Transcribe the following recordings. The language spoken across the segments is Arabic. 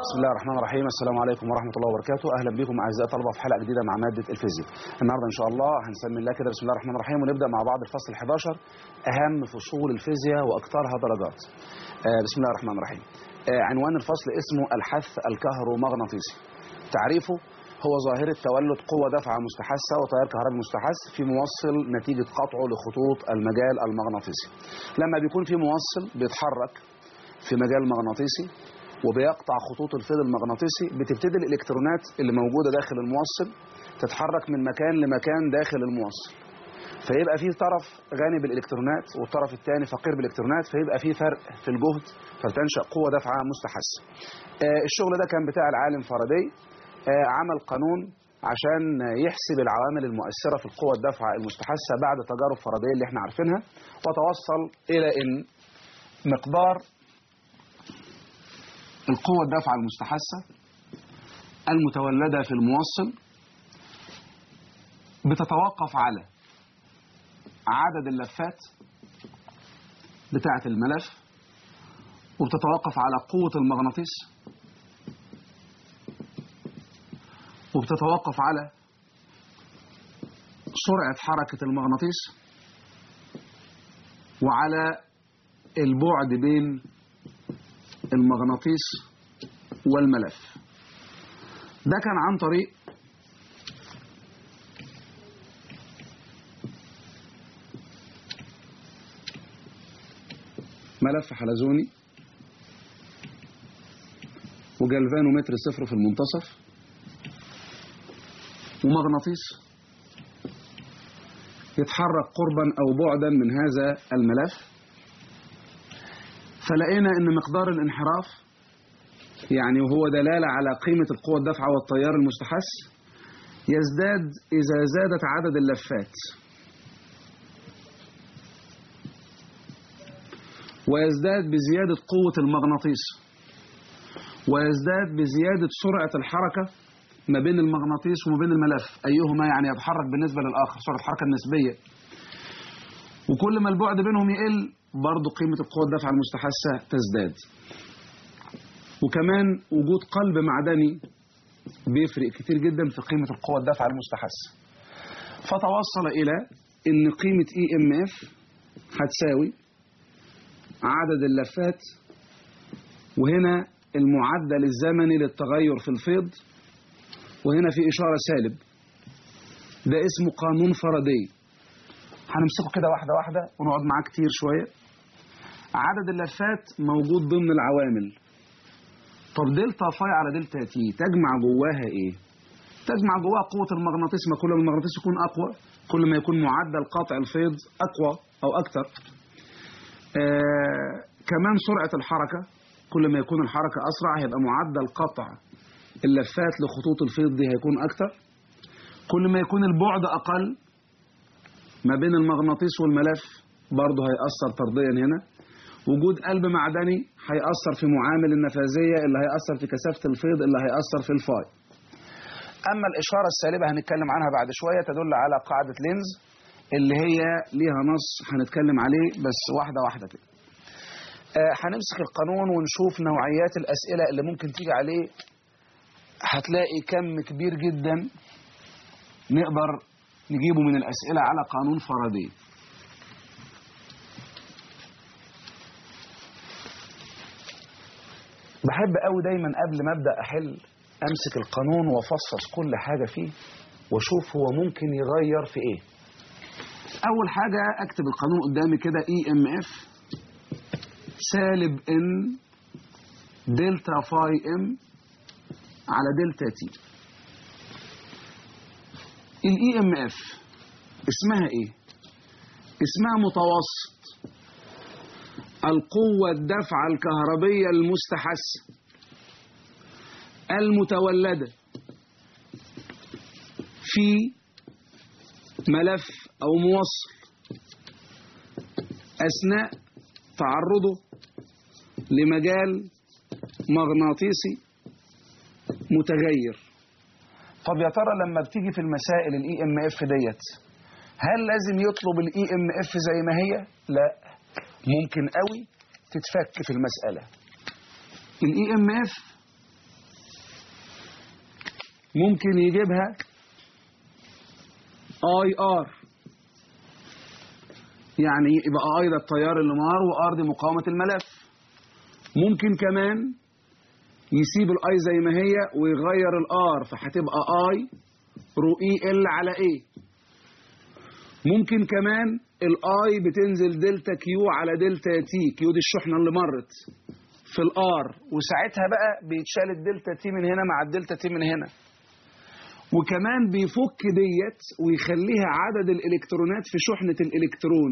بسم الله الرحمن الرحيم. السلام عليكم ورحمة الله وبركاته. أهلا بكم أعزائي الطلبة في حلقة جديدة مع مادة الفيزياء. النهاردة إن شاء الله هنسمي الله كده بسم الله الرحمن الرحيم، ونبدأ مع بعض الفصل 11 أهم فصول الفيزياء وأكثرها درجات. بسم الله الرحمن الرحيم. عنوان الفصل اسمه الحث الكهرومغناطيسي. تعريفه هو ظاهرة تولد قوة دفعة مستحثة وتيار كهربي مستحث في موصل نتيجة قطعه لخطوط المجال المغناطيسي. لما بيكون في موصل بيتحرك في مجال مغناطيسي وبيقطع خطوط الفيض المغناطيسي، بتبتدي الإلكترونات اللي موجودة داخل الموصل تتحرك من مكان لمكان داخل الموصل، فيبقى فيه طرف غني بالإلكترونات والطرف الثاني فقير بالإلكترونات، فيبقى فيه فرق في الجهد فتنشأ قوة دفعة مستحثة. الشغل ده كان بتاع العالم فاراداي. عمل قانون عشان يحسب العوامل المؤثرة في القوة الدفعة المستحثة بعد تجارب فاراداي اللي احنا عارفينها، وتوصل إلى أن مقدار القوة الدافعة المستحثة المتولدة في الموصل بتتوقف على عدد اللفات بتاعة الملف، وبتتوقف على قوة المغناطيس، وبتتوقف على سرعة حركة المغناطيس، وعلى البعد بين المغناطيس والملف. ده كان عن طريق ملف حلزوني وجلفانومتر صفر في المنتصف ومغناطيس يتحرك قربا أو بعدا من هذا الملف. فلقينا أن مقدار الانحراف، يعني وهو دلالة على قيمة القوة الدافعة والتيار المستحث، يزداد إذا زادت عدد اللفات، ويزداد بزيادة قوة المغناطيس، ويزداد بزيادة سرعة الحركة ما بين المغناطيس وما بين الملف، أيهما يعني يتحرك بالنسبة للآخر، سرعة الحركة النسبية. وكل ما البعد بينهم يقل برضو قيمة القوة الدافعة المستحثة تزداد. وكمان وجود قلب معدني بيفرق كتير جدا في قيمة القوة الدافعة المستحثة. فتوصل إلى إن قيمة EMF هتساوي عدد اللفات، وهنا المعدل الزمني للتغير في الفيض، وهنا في إشارة سالب. ده اسمه قانون فاراداي. هنمسكه كده واحدة واحدة ونقعد معاه كتير شوية. عدد اللفات موجود ضمن العوامل. طب دلتا فاي على دلتا تي تجمع جواها ايه؟ تجمع جواها قوة المغناطيس. ما كل ما المغناطيس يكون أقوى كل ما يكون معدل قطع الفيض أقوى أو أكتر. كمان سرعة الحركة، كل ما يكون الحركة أسرع هيبقى معدل قطع اللفات لخطوط الفيض دي هيكون أكتر. كل ما يكون البعد أقل ما بين المغناطيس والملف برضه هيأثر طرديا هنا. وجود قلب معدني هيأثر في معامل النفاذية اللي هيأثر في كثافة الفيض اللي هيأثر في الفاي. أما الإشارة السالبة هنتكلم عنها بعد شوية، تدل على قاعدة لينز اللي هي ليها نص هنتكلم عليه بس واحدة واحدة كده. هنمسك القانون ونشوف نوعيات الأسئلة اللي ممكن تيجي عليه. هتلاقي كم كبير جدا نقدر نجيبه من الأسئلة على قانون فاراداي. بحب قوي دايما قبل ما ابدا احل امسك القانون وافصص كل حاجه فيه واشوف هو ممكن يغير في ايه. اول حاجه اكتب القانون قدامي كده EMF سالب ان دلتا فاي ام على دلتا تي. EMF اسمها ايه؟ اسمها متوسط القوة الدفعة الكهربية المستحثة المتولدة في ملف أو موصل أثناء تعرضه لمجال مغناطيسي متغير. طب يا ترى لما بتيجي في المسائل EMF ديت هل لازم يطلب EMF زي ما هي؟ لا، ممكن قوي تتفك في المسألة. EMF ممكن يجيبها اي ار، يعني يبقى اي ده التيار اللي مار وار دي مقاومة الملف. ممكن كمان يسيب الاي زي ما هي ويغير الار، فهتبقى اي رو اي ال على ايه. ممكن كمان الاي بتنزل دلتا كيو على دلتا تي، كيو دي الشحنة اللي مرت في الار، وساعتها بقى بيتشال الدلتا تي من هنا مع الدلتا تي من هنا. وكمان بيفك ديت ويخليها عدد الالكترونات في شحنة الالكترون.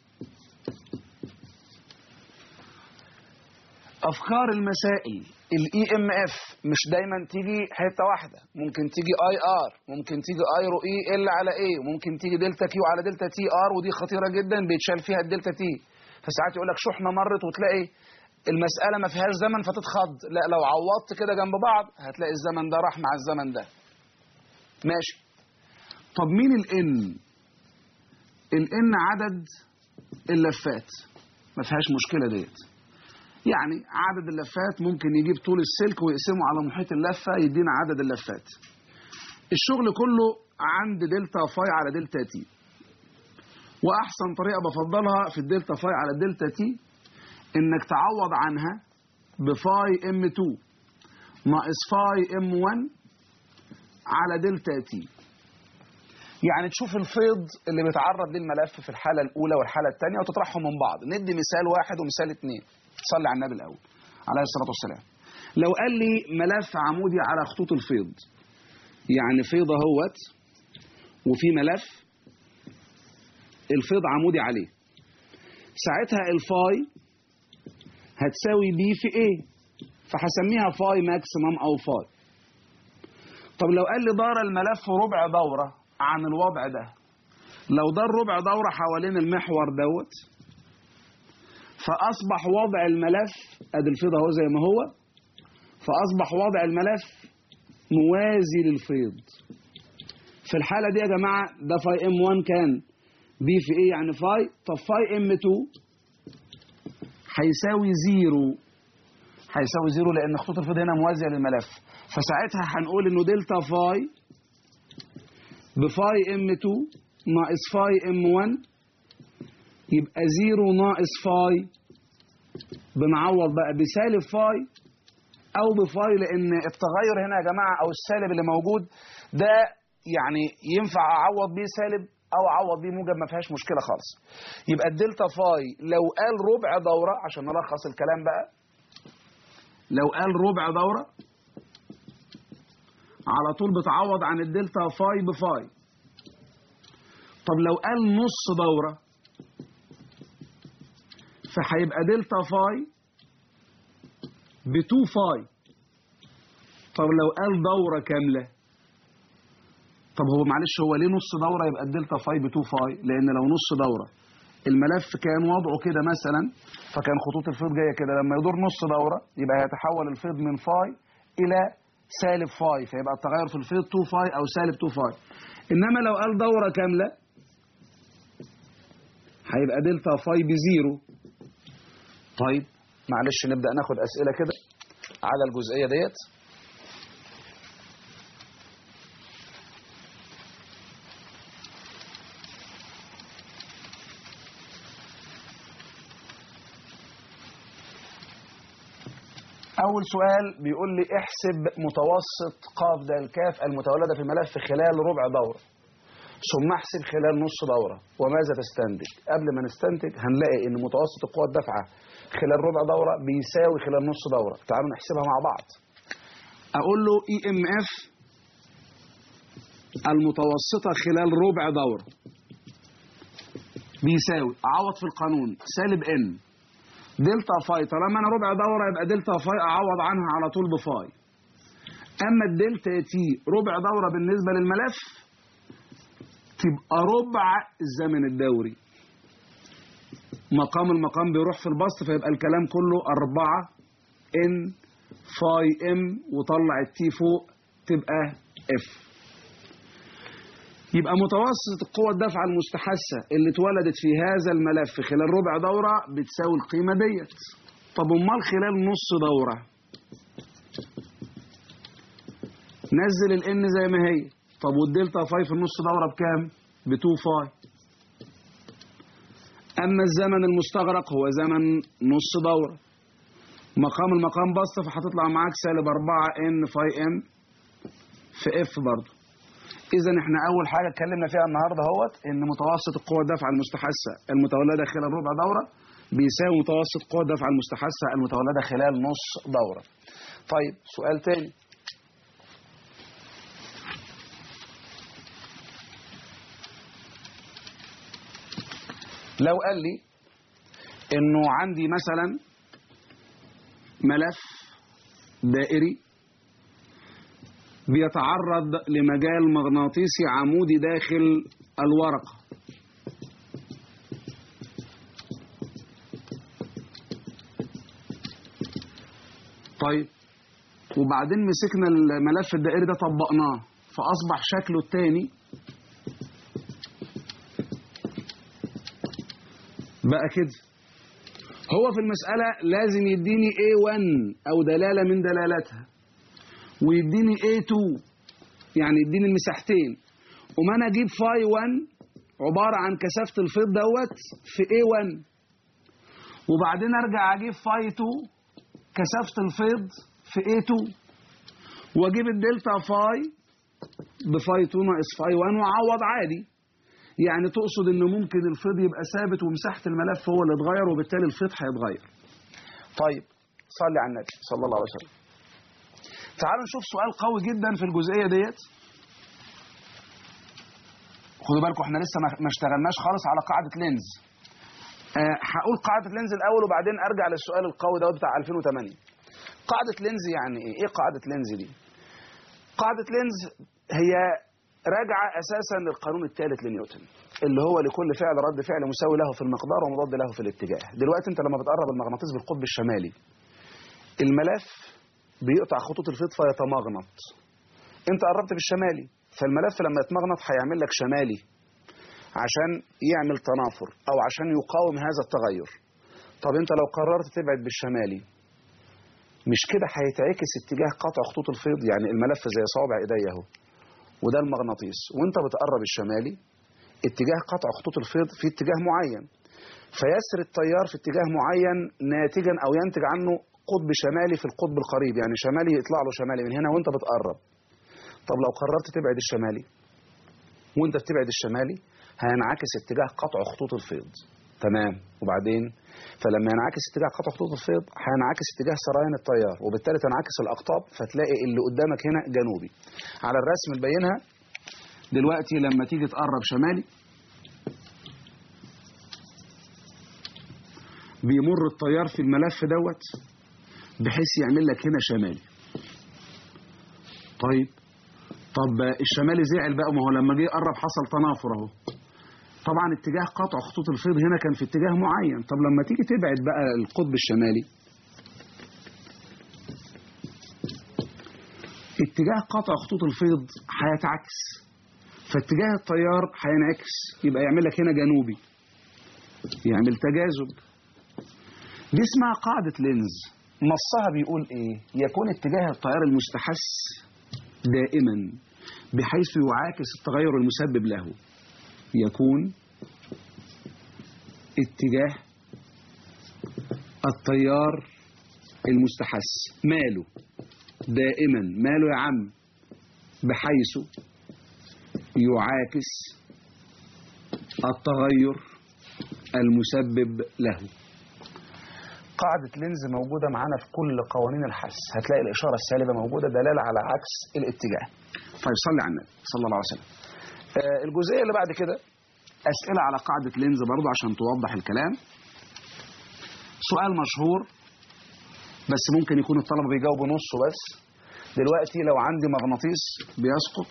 افكار المسائل الاي ام اف مش دايما تيجي حته واحده، ممكن تيجي اي ار، ممكن تيجي اي رو اي ال على ايه، وممكن تيجي دلتا كيو على دلتا تي ار، ودي خطيره جدا بيتشال فيها الدلتا تي. فساعات يقول لك شحنه مرت وتلاقي المساله ما فيهاش زمن فتتخض، لا لو عوضت كده جنب بعض هتلاقي الزمن ده راح مع الزمن ده. ماشي. طب مين الان؟ الان عدد اللفات، ما فيهاش مشكله ديت. يعني عدد اللفات ممكن يجيب طول السلك ويقسمه على محيط اللفة يدينا عدد اللفات. الشغل كله عند دلتا فاي على دلتا تي. وأحسن طريقة بفضلها في الدلتا فاي على الدلتا تي إنك تعوض عنها بفاي ام 2 ناقص فاي ام 1 على دلتا تي. يعني تشوف الفيض اللي بيتعرض للملف في الحالة الأولى والحالة الثانية وتطرحهم من بعض. ندي مثال واحد ومثال اثنين. صلي على النبي الأول عليه الصلاة والسلام. لو قال لي ملف عمودي على خطوط الفيض، يعني فيض اهوت وفي ملف الفيض عمودي عليه، ساعتها الفاي هتساوي بي في ايه، فهسميها فاي ماكسيمم او فاي. طب لو قال لي دار الملف ربع دورة عن الوضع ده، لو دار ربع دورة حوالين المحور دوت، فأصبح وضع الملف ادي الفيض اهو زي ما هو، فأصبح وضع الملف موازي للفيض. في الحالة دي يا جماعة ده فاي ام 1 كان بي في ايه يعني فاي، طب فاي ام 2 هيساوي زيرو، هيساوي زيرو لأن خطوط الفيض هنا موازية للملف. فساعتها هنقول إنه دلتا فاي بفاي ام 2 ناقص فاي ام 1 يبقى زيرو ناقص فاي، بنعوض بقى بسالب فاي او بفاي، لان التغير هنا يا جماعه او السالب اللي موجود ده يعني ينفع اعوض بيه سالب او اعوض بيه موجب، ما فيهاش مشكله خالص. يبقى الدلتا فاي لو قال ربع دوره، عشان نلخص الكلام بقى، لو قال ربع دوره على طول بتعوض عن الدلتا فاي بفاي. طب لو قال نص دوره فهيبقى دلتا فاي ب2 فاي. طب لو قال دورة كاملة، طب هو معلش هو ليه نص دورة يبقى الدلتا فاي ب2 فاي؟ لأن لو نص دورة الملف كان وضعه كده مثلا، فكان خطوط الفيض جاية كده، لما يدور نص دورة يبقى يتحول الفيض من فاي إلى سالب فاي، فيبقى التغير في الفيض 2 فاي أو سالب 2 فاي. إنما لو قال دورة كاملة هيبقى دلتا فاي بزيرو. طيب معلش نبدأ ناخد أسئلة كده على الجزئية ديت. أول سؤال بيقول لي احسب متوسط قاف د الكاف المتولدة في الملف خلال ربع دورة، ثم احسب خلال نص دورة وماذا تستنتج. قبل ما نستنتج هنلاقي إن متوسط القوى الدافعة خلال ربع دورة بيساوي خلال نص دورة. تعالوا نحسبها مع بعض. أقول له اي ام اف المتوسطة خلال ربع دورة بيساوي، أعوض في القانون سالب ان دلتا فاي، طالما انا ربع دوره يبقى دلتا فاي اعوض عنها على طول بفاي. اما الدلتا تي ربع دوره بالنسبه للملف تبقى ربع الزمن الدوري، مقام المقام بيروح في البسط، فيبقى الكلام كله 4 ان فاي ام وطلع التي فوق تبقى اف. يبقى متوسط القوة الدافعة المستحثة اللي اتولدت في هذا الملف خلال ربع دورة بتساوي القيمة ديت. طب امال خلال نص دورة؟ نزل الان زي ما هي. طب والدلتا فاي في النص دوره بكام؟ ب 2 فاي. اما الزمن المستغرق هو زمن نص دوره، مقام المقام بسط، فهتطلع معاك سالب 4 ان فاي ام في اف برضه. اذا احنا اول حاجه اتكلمنا فيها النهارده اهوت ان متوسط القوه الدافعه المستحثه المتولده خلال ربع دوره بيساوي متوسط قوه الدافعه المستحثه المتولده خلال نص دوره. طيب سؤال تاني. لو قال لي انه عندي مثلا ملف دائري بيتعرض لمجال مغناطيسي عمودي داخل الورقة، طيب وبعدين مسكنا الملف الدائري ده طبقناه فأصبح شكله التاني بقى كده. هو في المسألة لازم يديني A1 أو دلالة من دلالاتها، ويديني A2 يعني يديني المساحتين، وما أنا أجيب فاي 1 عبارة عن كثافة الفيض دوت في A1، وبعدين أرجع أجيب فاي 2 كثافة الفيض في A2، وأجيب الدلتا فاي بفاي 2 ناقص فاي 1 وأعوض عادي. يعني تقصد إن ممكن الفيض يبقى ثابت ومساحة الملف هو اللي اتغير وبالتالي الفيض هيتغير. طيب صلي على النبي صلى الله عليه وسلم. تعالوا نشوف سؤال قوي جدا في الجزئية ديت. خدوا بالكم احنا لسه ما اشتغلناش خالص على قاعدة لينز. هقول قاعدة لينز الأول وبعدين أرجع للسؤال القوي دوت بتاع 2008. قاعدة لينز يعني إيه؟ إيه قاعدة لينز دي؟ قاعدة لينز هي راجعة أساسا للقانون الثالث لنيوتن اللي هو لكل فعل رد فعل مساوي له في المقدار ومضاد له في الاتجاه. دلوقتي أنت لما بتقرب المغناطيس بالقطب الشمالي الملف بيقطع خطوط الفيض فيتمغنط. أنت قربت بالشمالي فالملف لما يتمغنط هيعمل لك شمالي عشان يعمل تنافر أو عشان يقاوم هذا التغير. طب أنت لو قررت تبعد بالشمالي مش كده هيتعكس اتجاه قطع خطوط الفيض؟ يعني الملف زي صوابع ايديا اهو وده المغناطيس، وانت بتقرب الشمالي اتجاه قطع خطوط الفيض في اتجاه معين، فيسري التيار في اتجاه معين ناتجا او ينتج عنه قطب شمالي في القطب القريب، يعني شمالي يطلع له شمالي من هنا وانت بتقرب. طب لو قررت تبعد الشمالي وانت بتبعد الشمالي هينعكس اتجاه قطع خطوط الفيض. تمام. وبعدين فلما ينعكس اتجاه قطع خطوط الفيض هينعكس اتجاه سريان التيار وبالتالي تنعكس الاقطاب فتلاقي اللي قدامك هنا جنوبي. على الرسم نبينها دلوقتي. لما تيجي تقرب شمالي بيمر التيار في الملف دوت بحيث يعمل لك هنا شمالي. طب الشمالي زعل بقى، ما هو لما جه يقرب حصل تنافر اهو. طبعا اتجاه قطع خطوط الفيض هنا كان في اتجاه معين. طب لما تيجي تبعد بقى القطب الشمالي اتجاه قطع خطوط الفيض هيتعكس فاتجاه التيار هينعكس يبقى يعمل لك هنا جنوبي، يعمل تجاذب. دي اسمها قاعدة لينز. نصها بيقول ايه؟ يكون اتجاه التيار المستحث دائما بحيث يعاكس التغير المسبب له. يكون اتجاه التيار المستحث ماله دائما، ماله يا عم؟ بحيث يعاكس التغير المسبب له. قاعدة لينز موجودة معانا في كل قوانين الحس، هتلاقي الإشارة السالبة موجودة دلالة على عكس الاتجاه. طيب صلي على النبي صلى الله عليه وسلم. الجزئية اللي بعد كده أسئلة على قاعدة لينز برضو عشان توضح الكلام. سؤال مشهور بس ممكن يكون الطلبة بيجاوبوا نصه بس. دلوقتي لو عندي مغناطيس بيسقط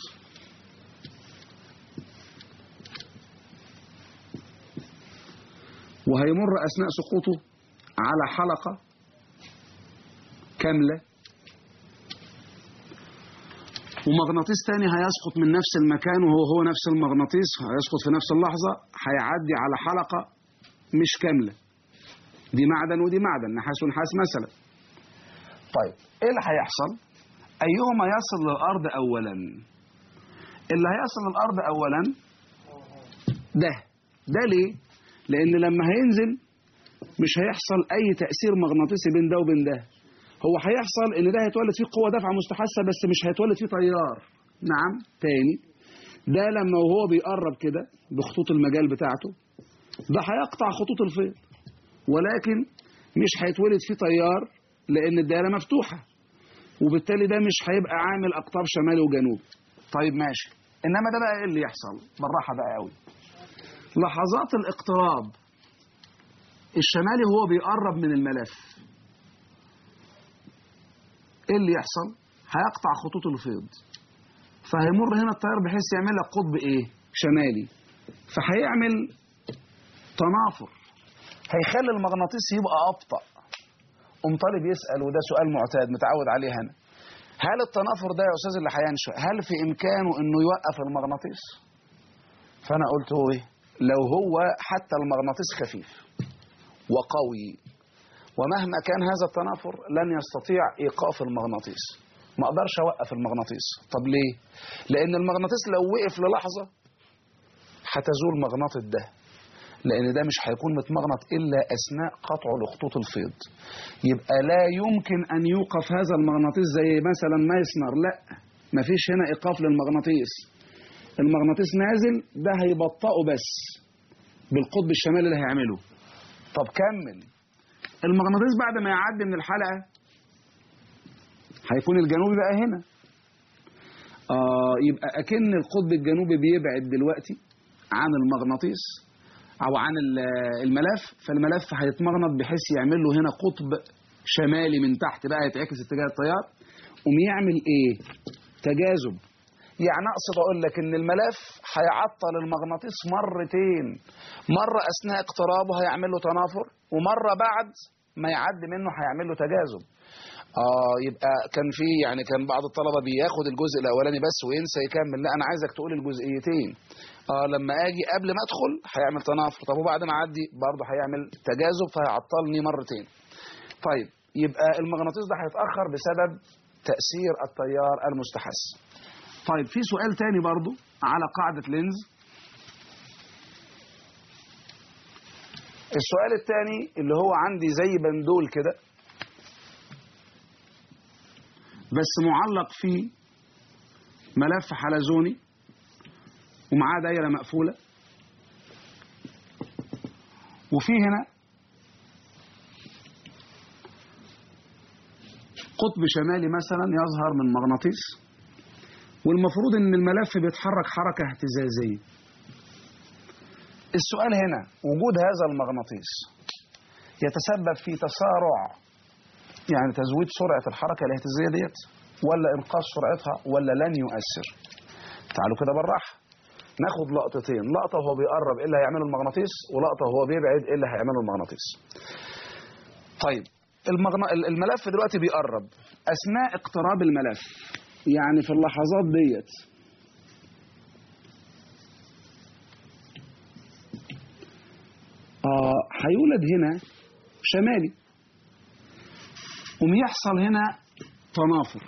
وهيمر أثناء سقوطه على حلقة كاملة ومغناطيس تاني هيسقط من نفس المكان وهو نفس المغناطيس هيسقط في نفس اللحظة هيعدي على حلقة مش كاملة. دي معدن ودي معدن، نحاس ونحاس مثلا. طيب ايه اللي هيحصل؟ أيهما يصل للأرض أولا؟ اللي هيصل للأرض أولا ده ليه؟ لأن لما هينزل مش هيحصل أي تأثير مغناطيسي بين ده وبين ده. هو هيحصل إن ده هيتولد فيه قوة دفع مستحثة بس مش هيتولد فيه تيار. نعم. تاني، ده لما وهو بيقرب كده بخطوط المجال بتاعته ده هيقطع خطوط الفيض، ولكن مش هيتولد فيه تيار لأن الدائرة مفتوحة، وبالتالي ده مش هيبقى عامل أقطاب شمالي وجنوبي. طيب ماشي. إنما ده بقى إيه اللي يحصل؟ بالراحة بقى قوي. لحظات الاقتراب الشمالي هو بيقرب من الملف، ايه اللي يحصل؟ هيقطع خطوط الفيض، فهيمر هنا التيار بحيث يعمل لك قطب ايه؟ شمالي، فهيعمل تنافر، هيخلي المغناطيس يبقى ابطأ. طالب يسأل، وده سؤال معتاد متعود عليه هنا، هل التنافر ده يا استاذ اللي هينشأ هل في امكانه انه يوقف المغناطيس؟ فانا قلت هو ايه؟ لو هو حتى المغناطيس خفيف وقوي، ومهما كان هذا التنافر لن يستطيع ايقاف المغناطيس. ما اقدرش اوقف المغناطيس. طب ليه؟ لان المغناطيس لو وقف للحظه هتزول مغناطه ده، لان ده مش هيكون متمغنط الا اثناء قطعه لخطوط الفيض. يبقى لا يمكن ان يوقف هذا المغناطيس زي مثلا مايسنر، لا، مفيش هنا ايقاف للمغناطيس. المغناطيس نازل، ده هيبطئه بس بالقطب الشمالي اللي هيعمله. طب كمل. المغناطيس بعد ما يعدي من الحلقة هيكون الجنوبي بقى هنا. يبقى أكن القطب الجنوبي بيبعد دلوقتي عن المغناطيس أو عن الملف، فالملف هيتمغنط بحيث يعمل له هنا قطب شمالي من تحت بقى يتعكس اتجاه التيار، يعمل إيه؟ تجاذب. يعني أقصد أقول لك إن الملف هيعطل المغناطيس مرتين، مرة أثناء اقترابه هيعمل له تنافر، ومرة بعد ما يعدي منه هيعمل له تجاذب. يبقى كان بعض الطلبة بياخد الجزء الأولاني بس وينسى يكمل. لا، أنا عايزك تقول الجزئيتين. لما أجي قبل ما أدخل هيعمل تنافر، طب وبعد ما أعدي برضه هيعمل تجاذب فهيعطلني مرتين. طيب، يبقى المغناطيس ده هيتأخر بسبب تأثير التيار المستحث. طيب، في سؤال تاني برضو على قاعدة لينز. السؤال التاني اللي هو عندي زي بندول كده بس معلق فيه ملف حلزوني ومعاه دايرة مقفولة، وفي هنا قطب شمالي مثلا يظهر من مغناطيس، والمفروض ان الملف بيتحرك حركة اهتزازية. السؤال هنا، وجود هذا المغناطيس يتسبب في تسارع، يعني تزويد سرعة الحركة الاهتزازية ديت، ولا انقاص سرعتها، ولا لن يؤثر؟ تعالوا كده بالراحة ناخد لقطتين، لقطة وهو بيقرب ايه اللي هيعمله المغناطيس، ولقطة وهو بيبعد ايه اللي هيعمله المغناطيس. طيب، الملف دلوقتي بيقرب. اثناء اقتراب الملف، يعني في اللحظات ديت، هيولد هنا شمالي، يحصل هنا تنافر.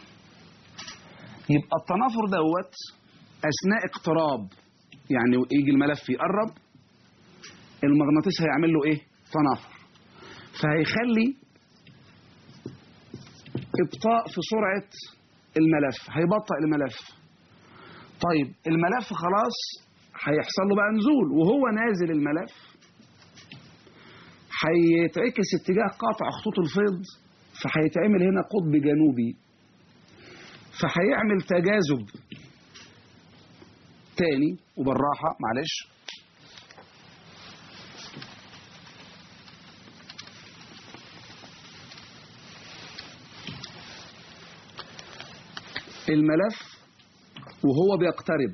يبقى التنافر دوت اثناء اقتراب، يعني يجي الملف يقرب المغناطيس هيعمل له ايه؟ تنافر، فهيخلي ابطاء في سرعة الملف، هيبطئ الملف. طيب، الملف خلاص هيحصل له بقى نزول، وهو نازل الملف هيتعكس اتجاه قاطع خطوط الفيض، فهيتعمل هنا قطب جنوبي، فهيعمل تجاذب تاني. وبالراحة معلش، الملف وهو بيقترب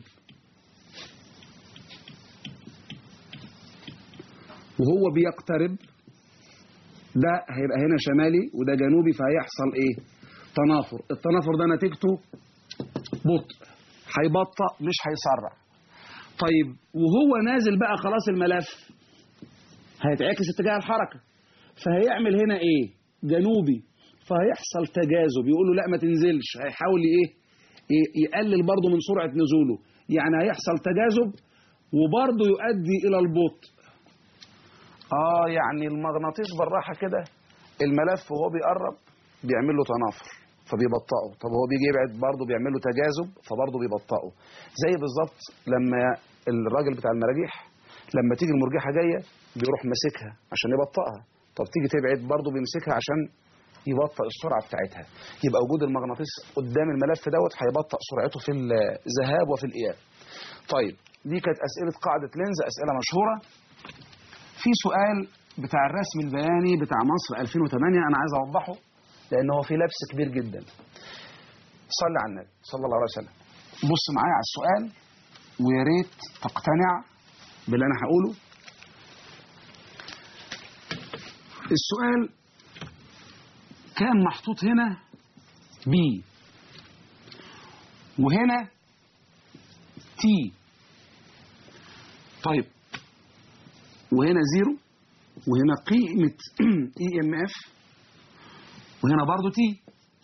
ده هيبقى هنا شمالي وده جنوبي، فهيحصل ايه؟ تنافر. التنافر ده نتيجته بطء، هيبطأ مش هيسرع. طيب، وهو نازل بقى خلاص الملف هيتعكس اتجاه الحركة، فهيعمل هنا ايه؟ جنوبي، فهيحصل تجاذب، يقول له لا ما تنزلش، هيحاول ايه يقلل برضه من سرعة نزوله، يعني هيحصل تجاذب وبرضه يؤدي الى البطء. يعني المغناطيس بالراحة كده الملف وهو بيقرب بيعمل له تنافر فبيبطئه، طب هو بيجي يبعد برضه بيعمل له تجاذب فبرضه بيبطئه. زي بالظبط لما الراجل بتاع المراجيح لما تيجي المرجحة جاية بيروح ماسكها عشان يبطئها، طب تيجي تبعد برضه بيمسكها عشان يبطئ السرعة بتاعتها. يبقى وجود المغناطيس قدام الملف دوت هيبطئ سرعته في الذهاب وفي الإياب. طيب دي كانت أسئلة قاعدة لينز، أسئلة مشهورة. في سؤال بتاع الرسم البياني بتاع مصر 2008 أنا عايز أوضحه لأن هو في لبس كبير جدا. صلي على النبي صلى الله عليه وسلم. بص معايا على السؤال ويا ريت تقتنع باللي أنا هقوله. السؤال كان محطوط هنا بي وهنا تي، طيب وهنا زيرو وهنا قيمة اي ام اف وهنا برضو تي،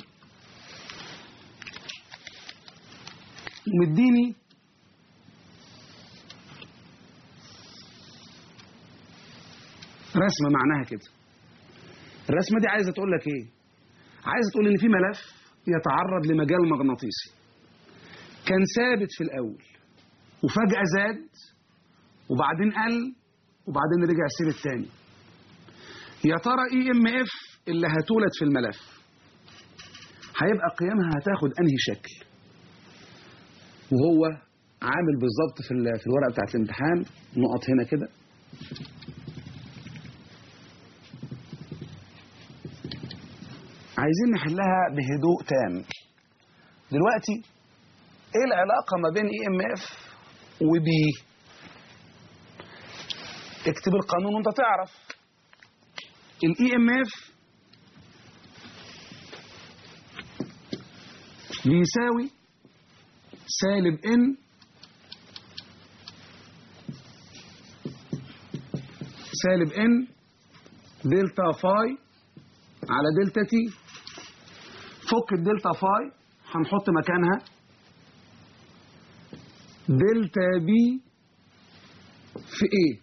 ومديني رسمة معناها كده. الرسمة دي عايزة تقول لك ايه؟ عايزة تقول ان في ملف يتعرض لمجال مغناطيسي كان ثابت في الاول وفجأة زاد وبعدين قل وبعدين رجع ثابت تاني. يا ترى اي ام اف اللي هتولد في الملف هيبقى قيمها هتاخد انهي شكل؟ وهو عامل بالظبط في الورقة بتاعت الامتحان نقط هنا كده. عايزين نحلها بهدوء تام. دلوقتي ايه العلاقة ما بين اي ام اف وبي؟ اكتب القانون وانت تعرف. الاي ام اف بيساوي سالب ان دلتا فاي على دلتا تي. فك الدلتا فاي هنحط مكانها دلتا بي في ايه.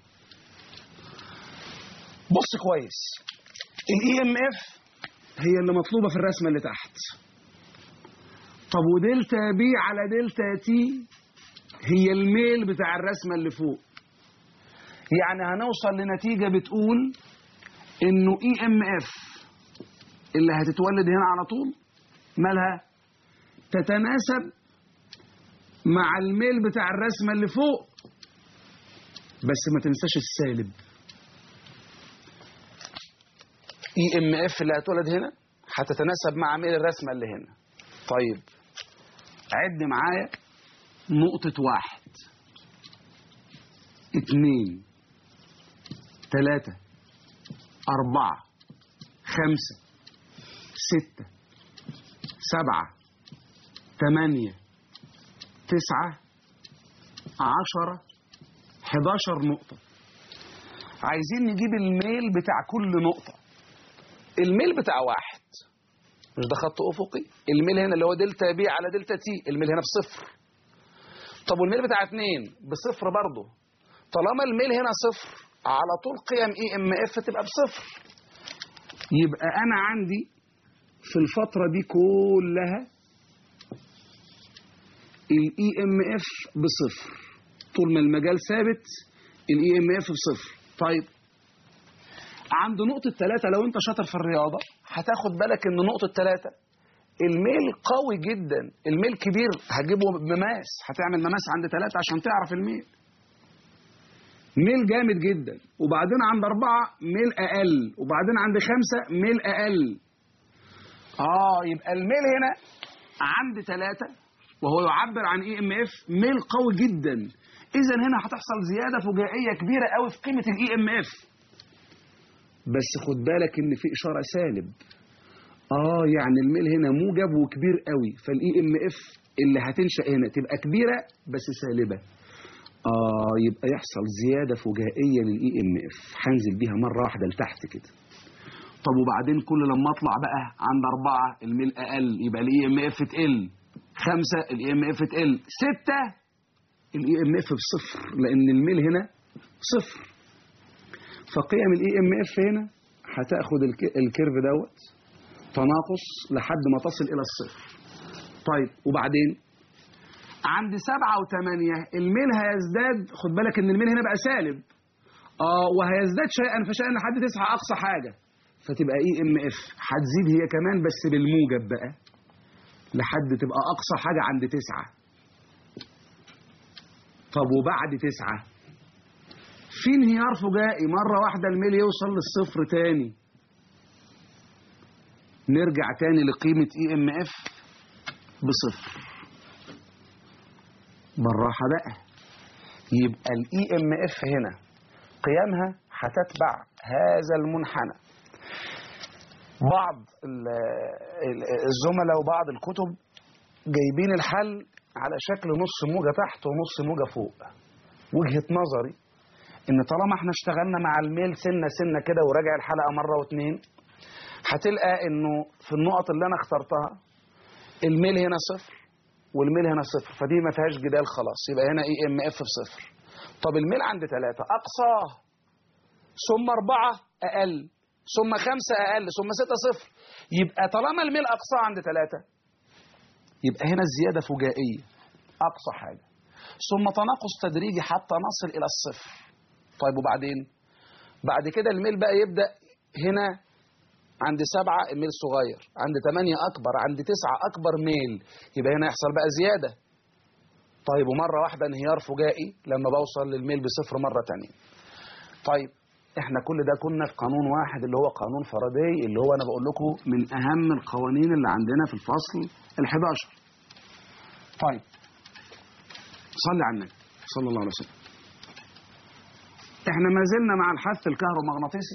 بص كويس، الاي ام اف هي اللي مطلوبة في الرسمة اللي تحت، طب ودلتا بي على دلتا تي هي الميل بتاع الرسمة اللي فوق. يعني هنوصل لنتيجة بتقول انه اي ام اف اللي هتتولد هنا على طول مالها تتناسب مع الميل بتاع الرسمة اللي فوق، بس ما تنساش السالب. اي ام اف اللي هتولد هنا هتتناسب مع ميل الرسمة اللي هنا. طيب عد معايا نقطة 1 2 3 4 5 6 7 8 9 10 11 نقطة. عايزين نجيب الميل بتاع كل نقطة. الميل بتاع 1 مش ده خط أفقي؟ الميل هنا اللي هو دلتا بي على دلتا تي، الميل هنا بصفر. طب والميل بتاع 2 بصفر برضه. طالما الميل هنا صفر على طول قيم اي ام اف تبقى بصفر. يبقى أنا عندي في الفترة دي كلها الاي ام اف بصفر، طول ما المجال ثابت الاي ام اف بصفر. طيب عند نقطة 3 لو انت شاطر في الرياضة هتاخد بالك ان نقطة 3 الميل قوي جدا، الميل كبير، هتجيبه بمماس، هتعمل مماس عند 3 عشان تعرف الميل. ميل جامد جدا، وبعدين عند 4 ميل اقل، وبعدين عند 5 ميل اقل. يبقى الميل هنا عند 3 وهو يعبر عن اي ام اف ميل قوي جدا. اذا هنا هتحصل زيادة فجائية كبيرة قوي في قيمة الاي ام اف. بس خد بالك ان في اشارة سالب. يعني الميل هنا موجب وكبير قوي، فالاي ام اف اللي هتنشأ هنا تبقى كبيرة بس سالبة. يبقى يحصل زيادة فجائية للاي ام اف. هنزل بيها مرة واحدة لتحت كده. طب وبعدين كل لما اطلع بقى عند 4 الميل اقل، يبقى الاي ام اف تقل. 5 الاي ام اف تقل. 6 الاي ام اف بصفر، لان الميل هنا صفر. فقيم الاي ام اف هنا هتاخد الكيرف دوت تناقص لحد ما تصل الى الصفر. طيب وبعدين عند 7 و8 الميل هيزداد. خد بالك ان الميل هنا بقى سالب، وهيزداد شيئا فشيئا لحد 9 اقصى حاجه، فتبقى اي ام اف هتزيد هي كمان بس بالموجب بقى لحد تبقى اقصى حاجه عند 9. طب وبعد 9 في انهيار فجائي مره واحده الميل يوصل للصفر تاني، نرجع تاني لقيمه اي ام اف بصفر. بالراحه بقى، يبقى الاي ام اف هنا قيمها هتتبع هذا المنحنى. بعض الزملاء وبعض الكتب جايبين الحل على شكل نص موجة تحت ونص موجة فوق. وجهة نظري ان طالما احنا اشتغلنا مع الميل سنة سنة كده وراجع الحلقة مرة واتنين، هتلقى انه في النقط اللي انا اخترتها الميل هنا صفر والميل هنا صفر، فدي ما فيهاش جدال خلاص، يبقى هنا اي ام اف بصفر. طب الميل عند 3 اقصاه، ثم 4 اقل، ثم 5 اقل، ثم 6 صفر. يبقى طالما الميل اقصاه عند 3 يبقى هنا الزيادة فجائية اقصى حاجة، ثم تناقص تدريجي حتى نصل الى الصفر. طيب وبعدين بعد كده الميل بقى يبدأ هنا عند 7 الميل صغير، عند 8 اكبر، عند 9 اكبر ميل، يبقى هنا يحصل بقى زيادة. طيب ومرة واحدة انهيار فجائي لما بوصل للميل بصفر مرة تانية. طيب احنا كل ده كنا في قانون واحد اللي هو قانون فاراداي، اللي هو انا بقول لكم من اهم القوانين اللي عندنا في الفصل ال11. طيب صلي على النبي صلى الله عليه وسلم. احنا ما زلنا مع الحث الكهرومغناطيسي،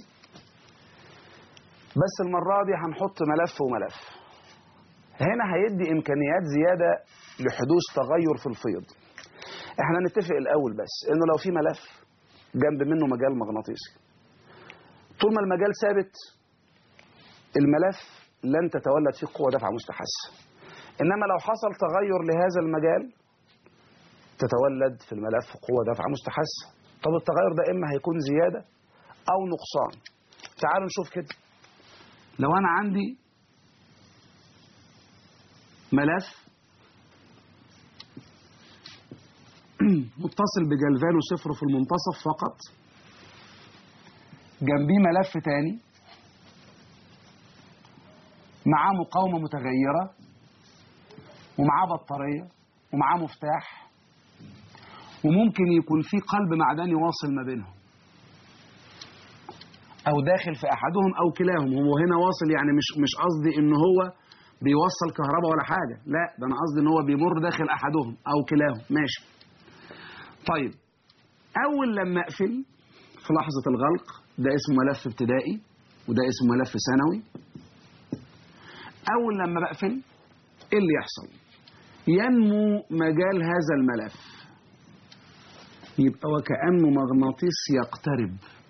بس المرة دي هنحط ملف وملف. هنا هيدي امكانيات زيادة لحدوث تغير في الفيض. احنا نتفق الاول بس انه لو في ملف جنب منه مجال مغناطيسي، طول ما المجال ثابت الملف لن تتولد فيه قوة دفع مستحثة. انما لو حصل تغير لهذا المجال تتولد في الملف قوة دفع مستحثة. طب التغير ده اما هيكون زيادة او نقصان. تعالوا نشوف كده. لو انا عندي ملف متصل بجلفانه صفر في المنتصف فقط، جنبيه ملف تاني معاه مقاومة متغيرة ومعاه بطارية ومعاه مفتاح، وممكن يكون في قلب معدني واصل ما بينهم او داخل في احدهم او كلاهم. هو هنا واصل، يعني مش قصدي ان هو بيوصل كهرباء ولا حاجة، لا ده انا قصدي ان هو بيمر داخل احدهم او كلاهم. ماشي. طيب اول لما اقفل في لحظة الغلق ده اسمه ملف ابتدائي وده اسمه ملف ثانوي. اول لما بقفل ايه اللي يحصل؟ ينمو مجال هذا الملف، يبقى وكأنه مغناطيس يقترب.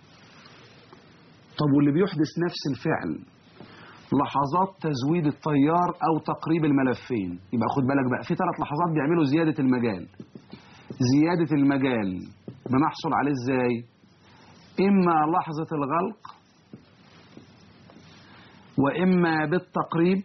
طب واللي بيحدث نفس الفعل لحظات تزويد التيار او تقريب الملفين. يبقى خد بالك بقى في 3 لحظات بيعملوا زيادة المجال. زيادة المجال بنحصل عليه ازاي؟ اما لحظة الغلق واما بالتقريب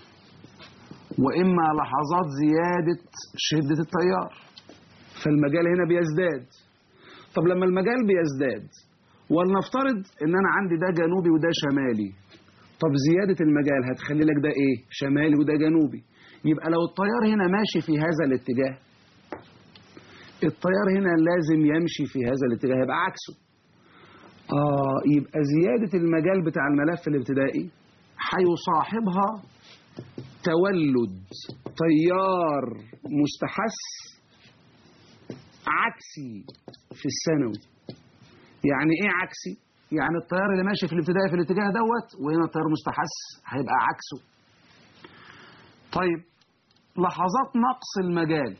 واما لحظات زيادة شدة التيار. فالمجال هنا بيزداد. طب لما المجال بيزداد ولنفترض ان انا عندي ده جنوبي وده شمالي، طب زيادة المجال هتخلي لك ده ايه؟ شمالي وده جنوبي. يبقى لو التيار هنا ماشي في هذا الاتجاه، التيار هنا لازم يمشي في هذا الاتجاه، يبقى عكسه. يبقى زيادة المجال بتاع الملف الابتدائي هيصاحبها تولد تيار مستحث عكسي في الثانوي. يعني ايه عكسي؟ يعني التيار اللي ماشي في الابتدائي في الاتجاه دوت، وهنا التيار مستحث هيبقى عكسه. طيب لحظات نقص المجال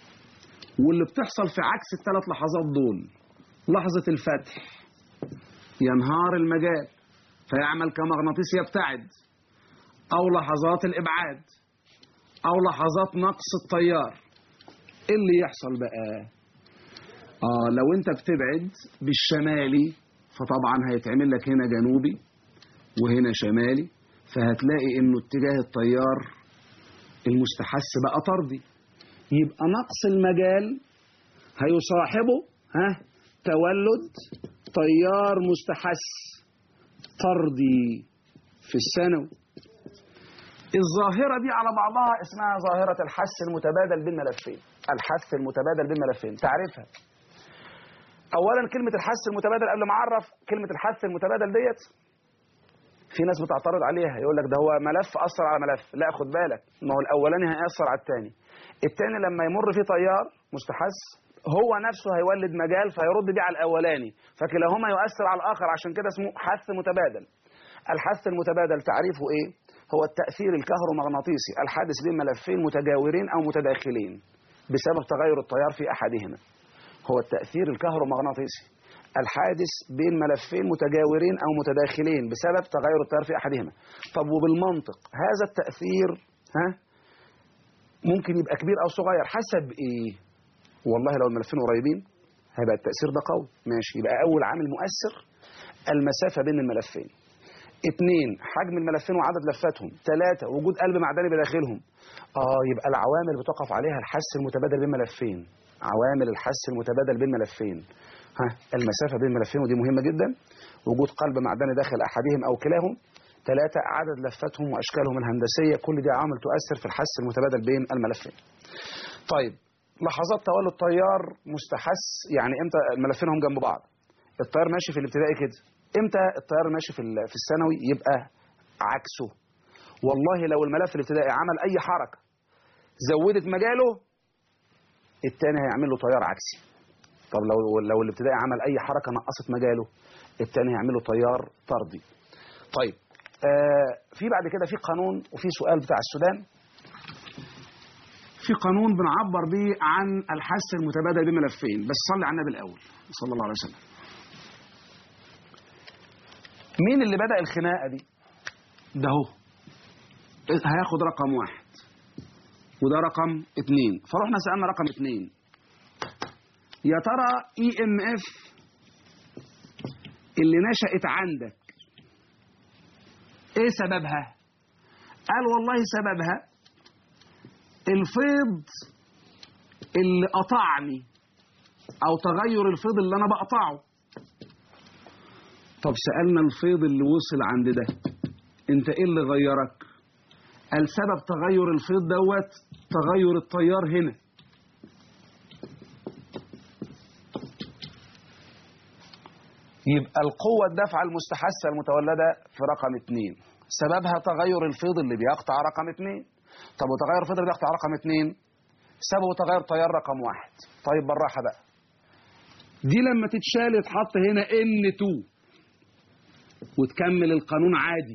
واللي بتحصل في عكس ال3 لحظات دول، لحظة الفتح ينهار المجال فيعمل كمغناطيس يبتعد، أو لحظات الإبعاد، أو لحظات نقص التيار. إيه اللي يحصل بقى؟ لو أنت بتبعد بالشمالي فطبعا هيتعمل لك هنا جنوبي وهنا شمالي، فهتلاقي إنه اتجاه التيار المستحث بقى طردي. يبقى نقص المجال هيصاحبه تولد تيار مستحث طردي في الثانوي. الظاهرة دي على بعضها اسمها ظاهرة الحث المتبادل بين ملفين. الحث المتبادل بين ملفين، تعرفها. أولا كلمة الحث المتبادل، قبل ما أعرف كلمة الحث المتبادل ديت، في ناس بتعترض عليها يقول لك ده هو ملف أثر على ملف. لا، خد بالك، ما هو الأولاني هيأثر على الثاني. الثاني لما يمر فيه تيار مستحث هو نفسه هيولد مجال فيرد بيه على الأولاني، فكلاهما يؤثر على الآخر، عشان كده اسمه حث متبادل. الحث المتبادل تعريفه إيه؟ هو التأثير الكهرومغناطيسي الحادث بين ملفين متجاورين أو متداخلين بسبب تغير التيار في أحدهما. هو التأثير الكهرومغناطيسي الحادث بين ملفين متجاورين أو متداخلين بسبب تغير التيار في أحدهما. طب وبالمنطق هذا التأثير ممكن يبقى كبير أو صغير حسب إيه؟ والله لو الملفين قريبين هيبقى التأثير ده قوي، ماشي، يبقى أول عامل مؤثر المسافة بين الملفين. 2 حجم الملفين وعدد لفاتهم. 3 وجود قلب معدني بداخلهم. يبقى العوامل بتقف عليها الحث المتبادل بين ملفين. عوامل الحث المتبادل بين ملفين، المسافة بين ملفين، ودي مهمة جدا. وجود قلب معدني داخل أحدهم أو كلاهم. 3 عدد لفاتهم وأشكالهم الهندسية. كل دي عوامل تؤثر في الحث المتبادل بين الملفين. طيب، لحظات تولد تيار مستحث، يعني امتى الملفين هم جنب بعض؟ التيار ماشي في الابتدائي كده. امتى التيار ماشي في الثانوي؟ يبقى عكسه. والله لو الملف الابتدائي عمل اي حركه زودت مجاله، الثاني هيعمل له تيار عكسي. طب لو الابتدائي عمل اي حركه نقصت مجاله، الثاني هيعمل له تيار طردي. طيب، في بعد كده في قانون، وفي سؤال بتاع السودان. في قانون بنعبر بيه عن الحث المتبادل بين ملفين، بس صلي على النبي الاول صلى الله عليه وسلم. مين اللي بدأ الخناقة دي؟ ده هو هياخد رقم 1 وده رقم 2، فرحنا سألنا رقم 2 يا ترى EMF اللي نشأت عندك ايه سببها؟ قال والله سببها الفيض اللي قطعني او تغير الفيض اللي انا بقطعه. طب سألنا الفيض اللي وصل عند ده انت ايه اللي غيرك؟ قال سبب تغير الفيض دوت تغير التيار هنا. يبقى القوة الدافعة المستحثة المتولدة في رقم 2 سببها تغير الفيض اللي بيقطع رقم 2. طب وتغير الفيض اللي بيقطع رقم 2 سببه تغير تيار رقم 1. طيب بالراحة بقى، دي لما تتشال يتحط هنا N2 وتكمل القانون عادي،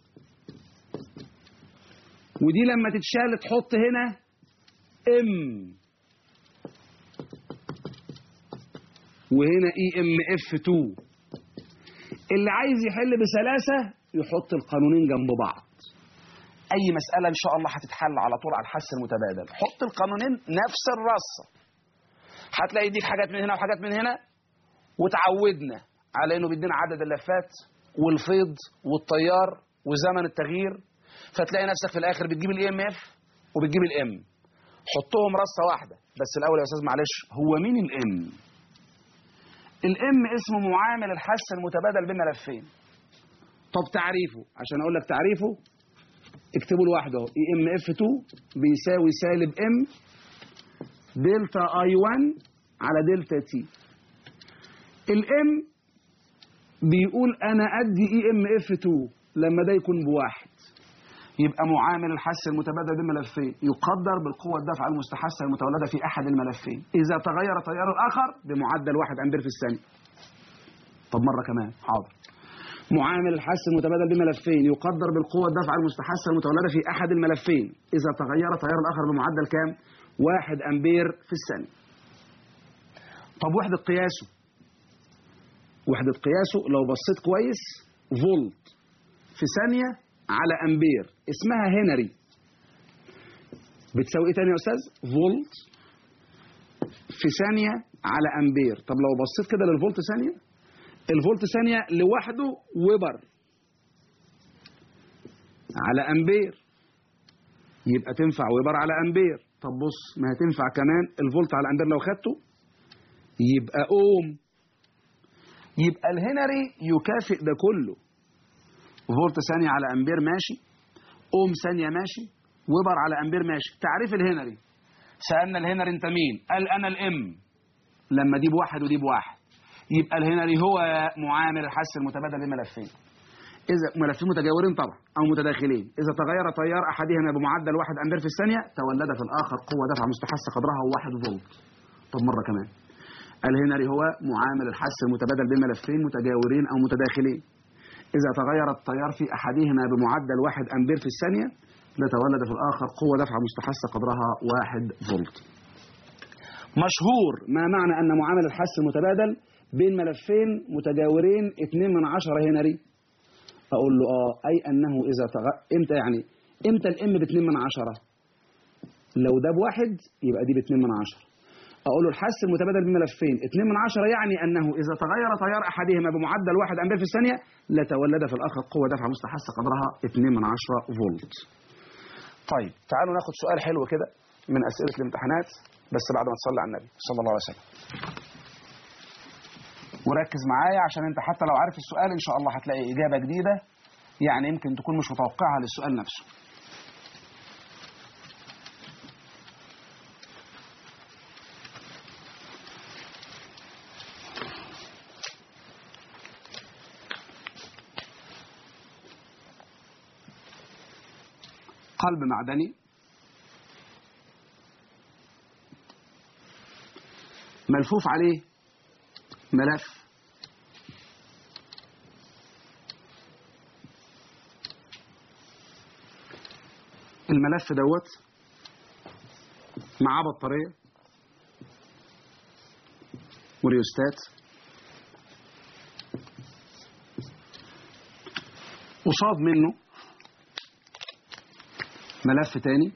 ودي لما تتشال تحط هنا M وهنا EMF2. اللي عايز يحل بسلاسة يحط القانونين جنب بعض. أي مسألة إن شاء الله هتتحل على طول على الحث المتبادل، حط القانونين نفس الرصة، هتلاقي يديك حاجات من هنا وحاجات من هنا، وتعودنا على إنه بيدينا عدد اللفات والفيض والتيار وزمن التغيير، فتلاقي نفسك في الآخر بتجيب الEMF وبتجيب الM، حطهم رصة واحدة. بس الأول يا أستاذ معلش، هو مين الM؟ الM اسمه معامل الحث المتبادل بين ملفين. طب تعريفه، عشان أقول لك تعريفه اكتبه لوحده اهو، EMF2 بيساوي سالب M دلتا I1 على دلتا T. الM بيقول أنا أدي EMF2 لما ده يكون ب1، يبقى معامل الحث المتبادل بين ملفين يقدر بالقوة الدافعة المستحثة المتولدة في أحد الملفين إذا تغير تيار الآخر بمعدل 1 أمبير في الثانية. طب مرة كمان، حاضر. معامل الحث المتبادل بين ملفين يقدر بالقوة الدافعة المستحثة المتولدة في أحد الملفين إذا تغير تيار الآخر بمعدل كام؟ 1 أمبير في الثانية. طب وحدة قياسه، وحدة قياسه لو بصيت كويس فولت في ثانية على أمبير، اسمها هنري. بتساوي ايه تاني يا أستاذ؟ فولت في ثانية على أمبير. طب لو بصيت كده للفولت ثانية، الفولت ثانية لوحده ويبر على أمبير، يبقى تنفع ويبر على أمبير. طب بص، ما هتنفع كمان الفولت على أمبير لو خدته يبقى أوم. يبقى الهنري يكافئ ده كله. فولت ثانية على أمبير ماشي، أوم ثانية ماشي، ويبر على أمبير ماشي. تعريف الهنري، سألنا الهنري أنت مين؟ قال أنا الإم، لما دي بواحد ودي بواحد. يبقى الهنري هو معامل الحث المتبادل لملفين، إذا ملفين متجاورين طبعا أو متداخلين، إذا تغير تيار أحدهما بمعدل 1 أمبير في الثانية تولد في الآخر قوة دفع مستحثة قدرها 1 فولت. طب مرة كمان، الهنري هو معامل الحث المتبادل بين ملفين متجاورين أو متداخلين، إذا تغير التيار في أحدهما بمعدل 1 أمبير في الثانية لتولد في الآخر قوة دفع مستحثة قدرها 1 فولت. مشهور ما معنى أن معامل الحث المتبادل بين ملفين متجاورين 2/10 هنري. أقول له أي أنه إذا إمتى يعني؟ إمتى الإم ب2/10؟ لو ده بواحد يبقى دي ب2/10. أقول له الحث المتبادل بين ملفين 2/10 يعني أنه إذا تغير تيار أحدهما بمعدل 1 أمبير في الثانية لتولد في الآخر قوة دفع مستحثة قدرها 2/10 فولت. طيب تعالوا ناخد سؤال حلو كده من أسئلة الامتحانات، بس بعد ما تصلي على النبي صلى الله عليه وسلم. وركز معايا عشان انت حتى لو عارف السؤال ان شاء الله هتلاقي اجابه جديده، يعني يمكن تكون مش متوقعها للسؤال نفسه. قلب معدني ملفوف عليه ملف الملف دوت معاه بطارية وريوستات، قصاد منه ملف تاني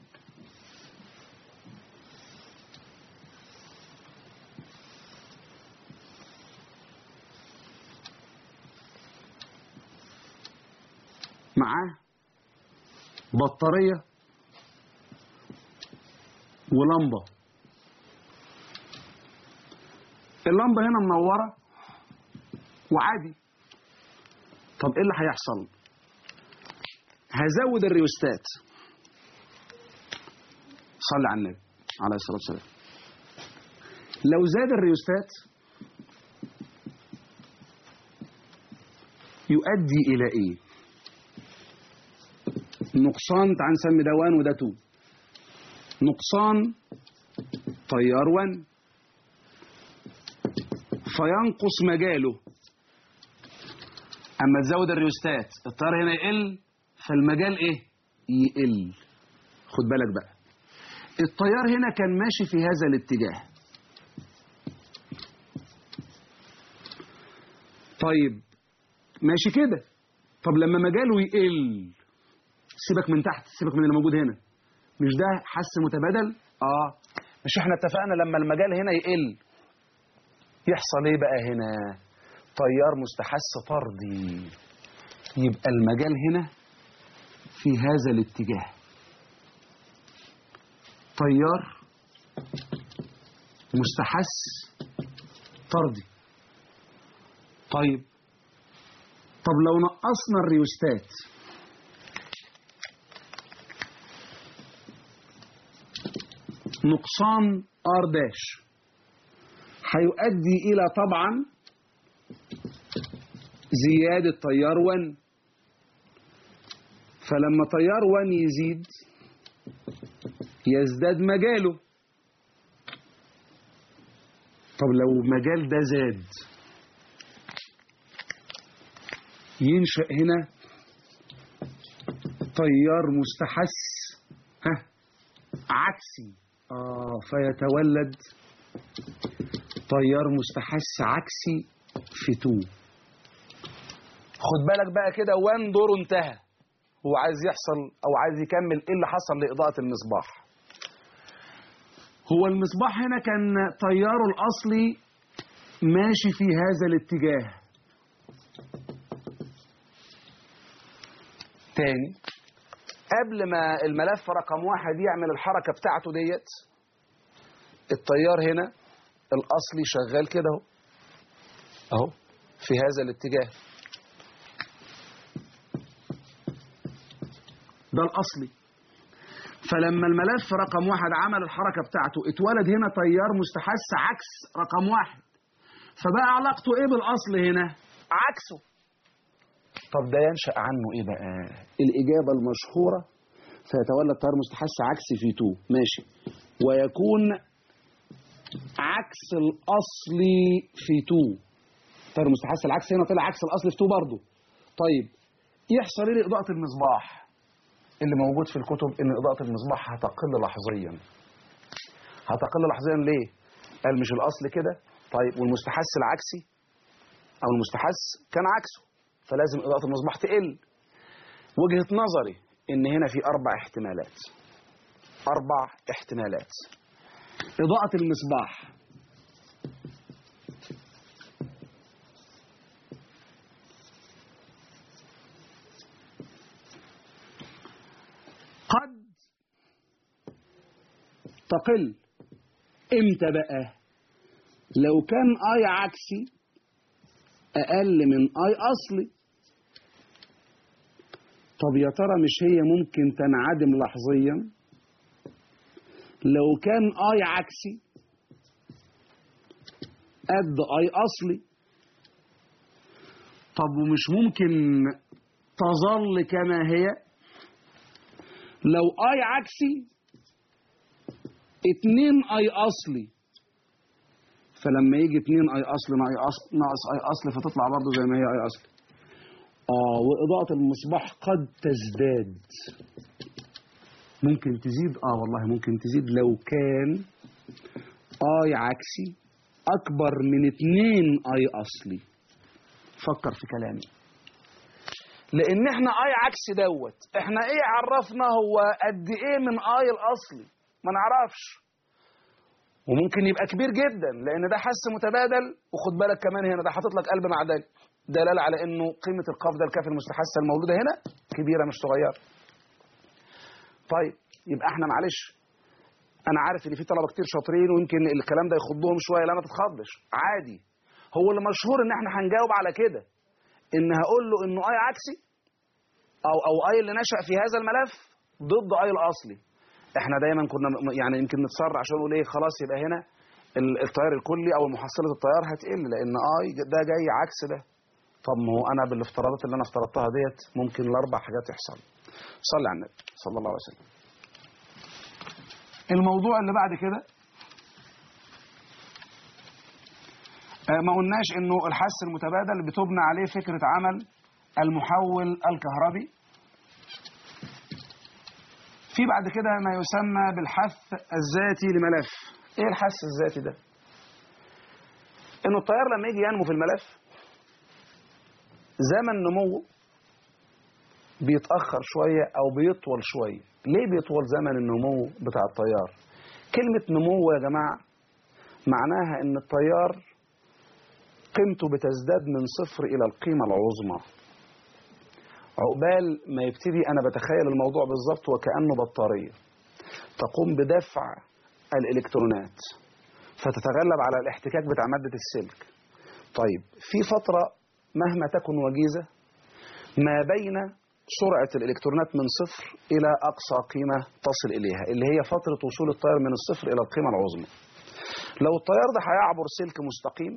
معاه بطارية ولمبة. اللمبة هنا منورة وعادي. طب ايه اللي هيحصل؟ هزود الريوستات. صلي على النبي عليه الصلاة والسلام. لو زاد الريوستات يؤدي إلى إيه؟ نقصان، تعال نسمي ده 1 وده 2. نقصان تيار 1 فينقص مجاله. أما تزود الريوستات التيار هنا يقل فالمجال إيه؟ يقل. خد بالك بقى، التيار هنا كان ماشي في هذا الاتجاه. طيب ماشي كده. طب لما مجاله يقل، سيبك من تحت، سيبك من اللي موجود هنا، مش ده حث متبادل؟ مش احنا اتفقنا لما المجال هنا يقل يحصل ايه بقى هنا؟ تيار مستحث طردي. يبقى المجال هنا في هذا الاتجاه، تيار مستحث طردي. طيب طب لو نقصنا الريوستات نقصان R داش هيؤدي إلى طبعا زيادة تيار 1. فلما تيار 1 يزيد يزداد مجاله. طب لو مجال ده زاد ينشأ هنا تيار مستحث عكسي. فيتولد تيار مستحث عكسي في 2. خد بالك بقى كده، وان دوره انتهى، هو عايز يحصل او عايز يكمل ايه اللي حصل لاضاءة المصباح. هو المصباح هنا كان تياره الاصلي ماشي في هذا الاتجاه. تاني، قبل ما الملف رقم 1 يعمل الحركة بتاعته ديت، التيار هنا الاصلي شغال كده اهو في هذا الاتجاه، ده الاصلي. فلما الملف رقم 1 عمل الحركة بتاعته، اتولد هنا تيار مستحث عكس رقم 1، فبقى علاقته ايه بالاصل هنا؟ عكسه. طب ده ينشأ عنه ايه بقى؟ الاجابة المشهورة سيتولد تيار مستحث عكسي في 2، ماشي، ويكون عكس الاصلي في 2. تيار مستحث العكس هنا طلع عكس الاصلي في 2 برضه. طيب يحصل ايه لاضاءة المصباح؟ اللي موجود في الكتب ان اضاءة المصباح هتقل لحظيا. هتقل لحظيا ليه؟ قال مش الاصل كده، طيب والمستحث العكسي او المستحث كان عكسه، فلازم اضاءة المصباح تقل. وجهة نظري ان هنا في 4 احتمالات. 4 احتمالات. اضاءة المصباح قد تقل. امتى بقى؟ لو كان اي عكسي اقل من اي اصلي. طب يا ترى مش هي ممكن تنعدم لحظيا لو كان اي عكسي قد اي اصلي؟ طب ومش ممكن تظل كما هي لو اي عكسي 2 اي اصلي؟ فلما يجي 2 اي اصلي ناقص اي اصلي فتطلع برضه زي ما هي اي اصلي. واضاءة المصباح قد تزداد. ممكن تزيد، والله ممكن تزيد لو كان اي عكسي اكبر من 2 اي اصلي. فكر في كلامي، لان احنا اي عكسي دوت، احنا ايه عرفنا هو قد ايه من اي الاصلي؟ ما نعرفش. وممكن يبقى كبير جدا لان ده حس متبادل. وخد بالك كمان هنا ده حاطط لك قلب مع دلاله على انه قيمه القاف ده الكاف المستحثه المولوده هنا كبيره مش صغيره. طيب يبقى احنا معلش، انا عارف ان في طلبه كتير شاطرين ويمكن الكلام ده يخضهم شويه، لا ما تتخضش عادي. هو اللي مشهور ان احنا هنجاوب على كده، ان هقول له انه اي عكسي او اي اللي نشأ في هذا الملف ضد اي الاصلي. احنا دايما كنا يعني يمكن نتسرع عشان نقول ايه، خلاص يبقى هنا التيار الكلي او محصله التيار هتقل لان اي ده جاي عكس ده. طب ما هو انا بالافتراضات اللي انا افترضتها ديت ممكن ال4 حاجات يحصل. صلي على النبي صلى الله عليه وسلم. الموضوع اللي بعد كده ما قلناش انه الحث المتبادل بتبنى عليه فكره عمل المحول الكهربي. في بعد كده ما يسمى بالحث الذاتي لملف. ايه الحث الذاتي ده؟ انه التيار لما يجي ينمو في الملف زمن نموه بيتأخر شوية او بيطول شوية. ليه بيطول زمن النمو بتاع التيار؟ كلمة نمو يا جماعة معناها ان التيار قيمته بتزداد من 0 الى القيمة العظمى. عقبال ما يبتدي، انا بتخيل الموضوع بالظبط وكأنه بطارية تقوم بدفع الالكترونات فتتغلب على الاحتكاك بتاع مادة السلك. طيب في فترة مهما تكن وجيزة ما بين سرعة الالكترونات من 0 الى اقصى قيمة تصل اليها، اللي هي فترة وصول التيار من 0 الى القيمة العظمى. لو التيار ده هيعبر سلك مستقيم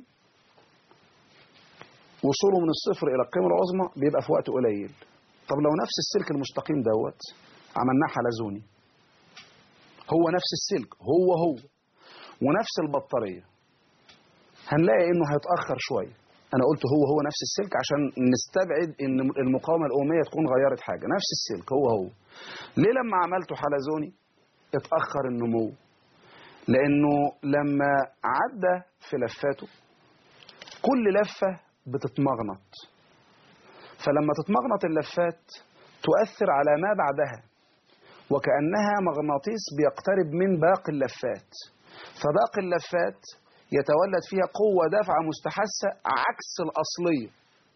وصوله من 0 الى القيمة العظمى بيبقى في وقت قليل. طب لو نفس السلك المستقيم دوت عملناه حلزوني، هو نفس السلك هو ونفس البطارية، هنلاقي انه هيتأخر شوية. انا قلت هو نفس السلك عشان نستبعد ان المقاومة الأمية تكون غيرت حاجة. نفس السلك هو ليه لما عملته حلزوني اتأخر النمو؟ لانه لما عدى في لفاته كل لفة بتتمغنط، فلما تتمغنط اللفات تؤثر على ما بعدها، وكأنها مغناطيس بيقترب من باقي اللفات، فباقي اللفات يتولد فيها قوة دفعة مستحثة عكس الأصلية.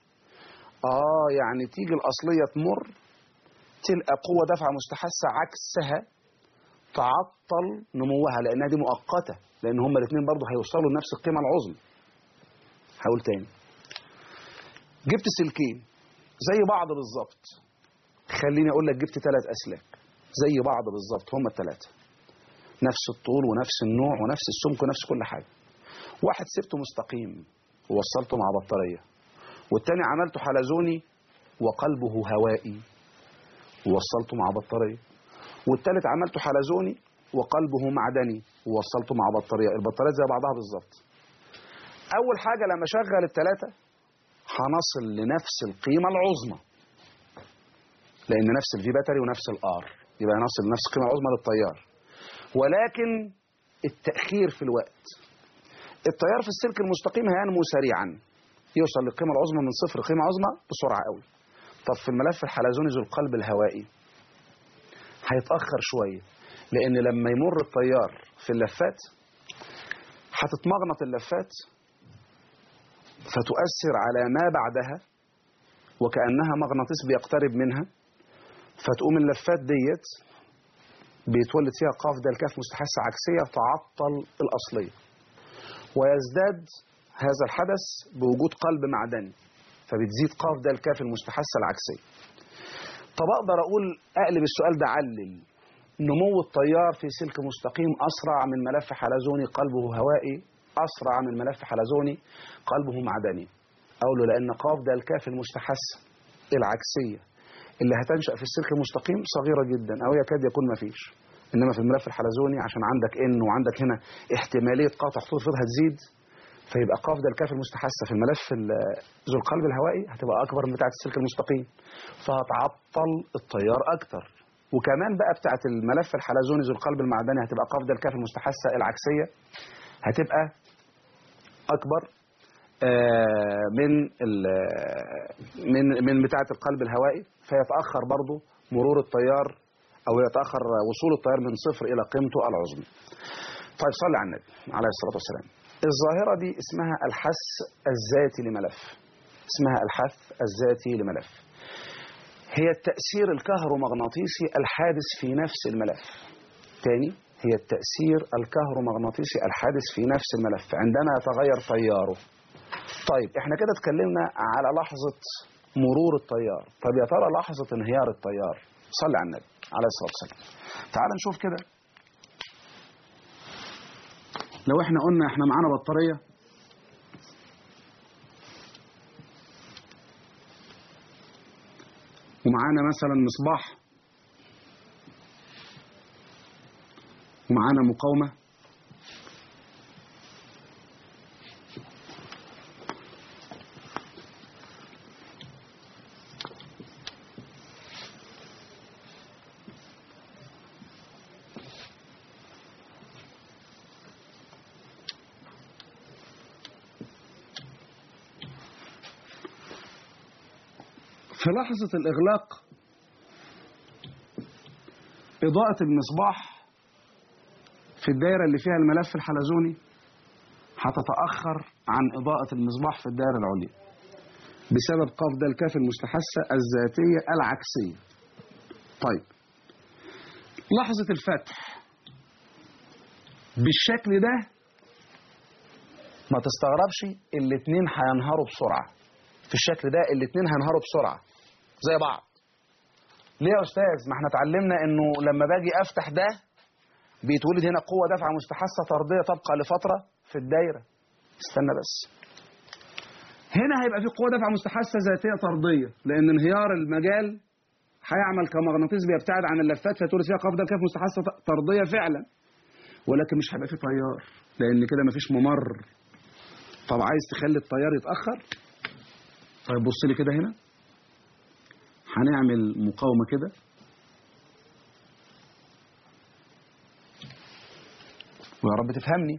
يعني تيجي الأصلية تمر تلقى قوة دفعة مستحثة عكسها تعطل نموها، لأنها دي مؤقتة، لأن هما الاثنين برضه هيوصلوا لنفس القيمة العظمى. هقول تاني، جبت سلكين زي بعض بالظبط، خليني أقول لك جبت 3 أسلاك زي بعض بالظبط، هما ال3 نفس الطول ونفس النوع ونفس السمك ونفس كل حاجة. واحد سبته مستقيم ووصلته مع بطارية، والتاني عملته حلزوني وقلبه هوائي ووصلته مع بطارية، والتالت عملته حلزوني وقلبه معدني ووصلته مع بطارية. البطاريات زي بعضها بالظبط. أول حاجة لما أشغل ال3 هنصل لنفس القيمة العظمى، لأن نفس الفي باتري ونفس الآر، يبقى نصل لنفس القيمة العظمى للتيار، ولكن التأخير في الوقت. التيار في السلك المستقيم هينمو سريعا، يوصل للقيمة العظمى من 0 لقيمة عظمى بسرعة قوي. طب في الملف الحلزوني ذو القلب الهوائي هيتأخر شوية، لأن لما يمر التيار في اللفات هتتمغنط اللفات فتؤثر على ما بعدها، وكأنها مغناطيس بيقترب منها، فتقوم اللفات ديت بيتولد فيها قاف د الكاف مستحثة عكسية تعطل الأصلية، ويزداد هذا الحدث بوجود قلب معدني، فبتزيد قاف د الكاف المستحثة العكسية. طب أقدر أقول أقلب السؤال ده، علل نمو التيار في سلك مستقيم أسرع من ملف حلزوني قلبه هوائي، أسرع من ملف حلزوني قلبه معدني. أقول له لأن قاف د الكاف المستحثة العكسية اللي هتنشأ في السلك المستقيم صغيرة جدا أو يكاد يكون ما فيش، إنما في الملف الحلزوني عشان عندك إن وعندك هنا احتمالية قطع خطوط الفيض هتزيد، فيبقى قاف د الكاف المستحثة في الملف ذو القلب الهوائي هتبقى أكبر من بتاعة السلك المستقيم، فهتعطل التيار أكتر. وكمان بقى بتاعة الملف الحلزوني ذو القلب المعدني هتبقى قاف د الكاف المستحثة العكسية هتبقى أكبر من بتاعة القلب الهوائي، فيتأخر برضو مرور التيار أو يتأخر وصول التيار من 0 إلى قيمته العظمى. طيب صلي على النبي عليه الصلاة والسلام. الظاهرة دي اسمها الحث الذاتي لملف، اسمها الحث الذاتي لملف، هي التأثير الكهرومغناطيسي الحادث في نفس الملف. تاني، هي التأثير الكهرومغناطيسي الحادث في نفس الملف عندما يتغير تياره. طيب احنا كده اتكلمنا على لحظة مرور التيار، طب يا ترى لحظة انهيار التيار؟ صلي على النبي عليه الصلاة والسلام. تعال نشوف كده، لو احنا قلنا احنا معانا بطارية ومعانا مثلا مصباح ومعانا مقاومة في لحظة الإغلاق إضاءة المصباح في الدائرة اللي فيها الملف الحلزوني هتتأخر عن إضاءة المصباح في الدائرة العليا بسبب قاف د الكاف المستحثة الذاتية العكسية. طيب لحظة الفتح بالشكل ده ما تستغربش الاتنين هينهاروا بسرعة، في الشكل ده الاتنين هينهاروا بسرعة زي بعض. ليه يا أستاذ؟ ما احنا اتعلمنا انه لما باجي افتح ده بيتولد هنا قوة دفعة مستحثة طردية تبقى لفترة في الدايرة. استنى بس، هنا هيبقى في قوة دفعة مستحثة ذاتية طردية، لأن انهيار المجال هيعمل كمغناطيس بيبتعد عن اللفات فتولد فيها قاف د الكاف مستحثة طردية فعلا، ولكن مش هيبقى في تيار لأن كده مفيش ممر. طب عايز تخلي التيار يتأخر؟ طيب بص لي كده هنا، هنعمل مقاومة كده ويا رب تفهمني.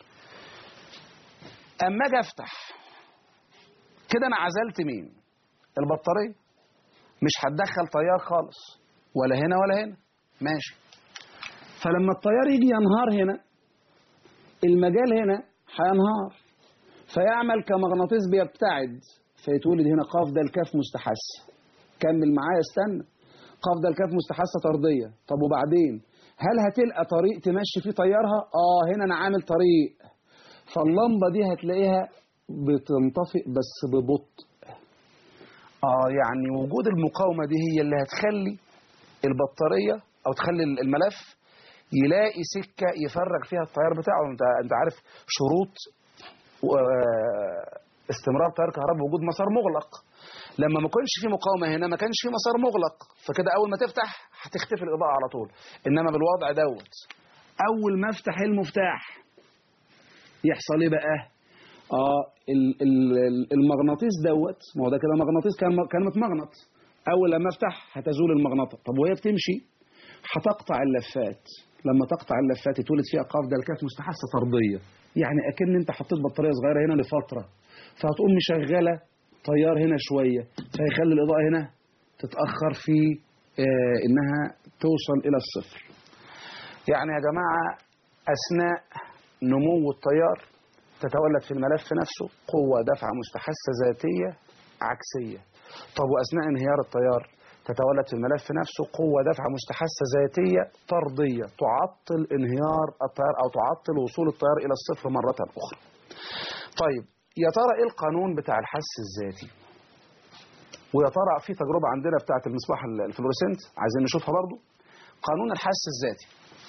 اما اجي افتح كده انا عزلت مين؟ البطارية، مش هتدخل تيار خالص ولا هنا ولا هنا. ماشي. فلما التيار يجي ينهار هنا، المجال هنا هينهار، فيعمل كمغناطيس بيبتعد، فيتولد هنا قاف ده الكاف مستحثة. كمل معايا استنى. قاف ده الكاف مستحثة طردية. طب وبعدين هل هتلقى طريق تمشي فيه تيارها؟ هنا انا عامل طريق، فاللمبة دي هتلاقيها بتنطفئ بس ببطء. يعني وجود المقاومة دي هي اللي هتخلي البطارية أو تخلي الملف يلاقي سكة يفرغ فيها التيار بتاعه. أنت عارف شروط استمرار تيار كهرباء وجود مسار مغلق. لما ما كانش في مقاومة هنا ما كانش في مسار مغلق، فكده أول ما تفتح هتختفي الإضاءة على طول. إنما بالوضع دوت أول ما أفتح المفتاح يحصل إيه بقى؟ المغناطيس دوت، ما هو ده كده مغناطيس كان متمغنط. اول لما افتح هتزول المغناطه. طب وهي بتمشي هتقطع اللفات. لما تقطع اللفات يتولد فيها قاف ده الكاف مستحثه طرديه. يعني اكن انت حطيت بطاريه صغيره هنا لفتره، فهتقوم مشغله تيار هنا شويه، فيخلي الاضاءه هنا تتاخر في انها توصل الى الصفر. يعني يا جماعه اثناء نمو التيار تتولد في الملف نفسه قوة دفع مستحثة ذاتية عكسية. طب وأثناء انهيار التيار تتولد في الملف نفسه قوة دفع مستحثة ذاتية طردية تعطل انهيار التيار أو تعطل وصول التيار إلى الصفر مرة أخرى. طيب يا ترى إيه القانون بتاع الحث الذاتي؟ ويا ترى في تجربة عندنا بتاعة المصباح الفلوريسنت عايزين نشوفها برضو. قانون الحث الذاتي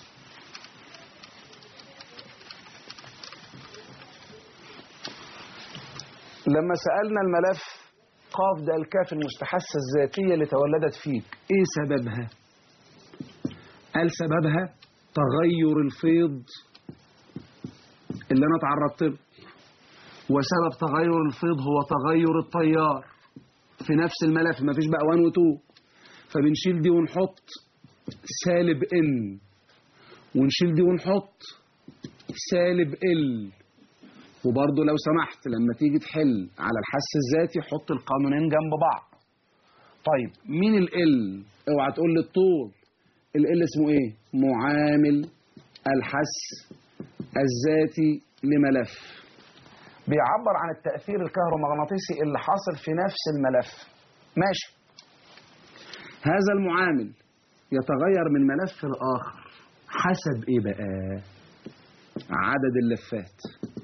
لما سألنا الملف قاف ده الكاف المستحثة الذاتية اللي تولدت فيك ايه سببها؟ قال سببها تغير الفيض اللي انا تعرضت له، وسبب تغير الفيض هو تغير التيار في نفس الملف، ما فيش بقى 1 و 2. فبنشيل دي ونحط سالب ان، ونشيل دي ونحط سالب ال. وبرضه لو سمحت لما تيجي تحل على الحث الذاتي حط القانونين جنب بعض. طيب مين ال؟ اوعى تقول لي الطول. ال اسمه ايه؟ معامل الحث الذاتي لملف، بيعبر عن التأثير الكهرومغناطيسي اللي حاصل في نفس الملف. ماشي. هذا المعامل يتغير من ملف لآخر حسب ايه بقى؟ عدد اللفات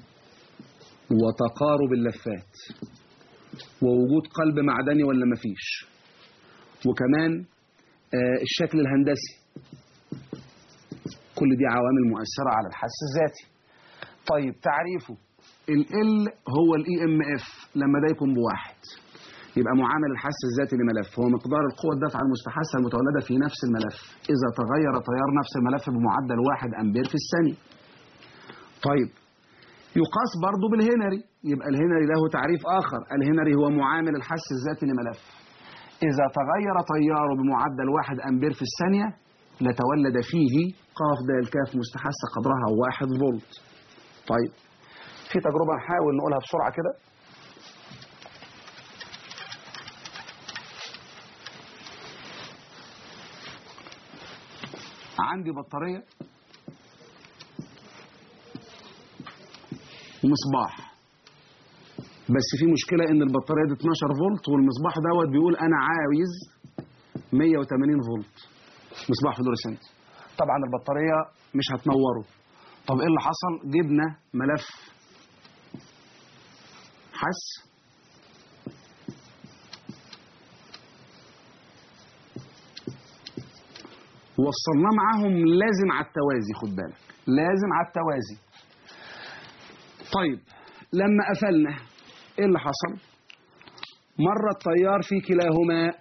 وتقارب اللفات ووجود قلب معدني ولا مفيش، وكمان الشكل الهندسي. كل دي عوامل مؤثرة على الحث الذاتي. طيب تعريفه ال هو الEMF لما ده يكون بواحد. يبقى معامل الحث الذاتي لملف هو مقدار القوة الدافعة المستحثة المتولدة في نفس الملف إذا تغير تيار نفس الملف بمعدل 1 أمبير في الثانية. طيب يقاس برضه بالهنري. يبقى الهنري له تعريف آخر. الهنري هو معامل الحث الذاتي لملف إذا تغير تياره بمعدل 1 أمبير في الثانية لتولد فيه قاف د الكاف مستحثة قدرها 1 فولت. طيب في تجربة نحاول نقولها بسرعة كده. عندي بطارية ومصباح، بس في مشكلة ان البطارية دي 12 فولت والمصباح دوت بيقول انا عاوز 180 فولت مصباح فلوريسنت. طبعا البطارية مش هتنوره. طب ايه اللي حصل؟ جبنا ملف حث وصلناه معاهم لازم على التوازي. خد بالك لازم على التوازي. طيب لما قفلنا ايه اللي حصل؟ مر التيار في كلاهما،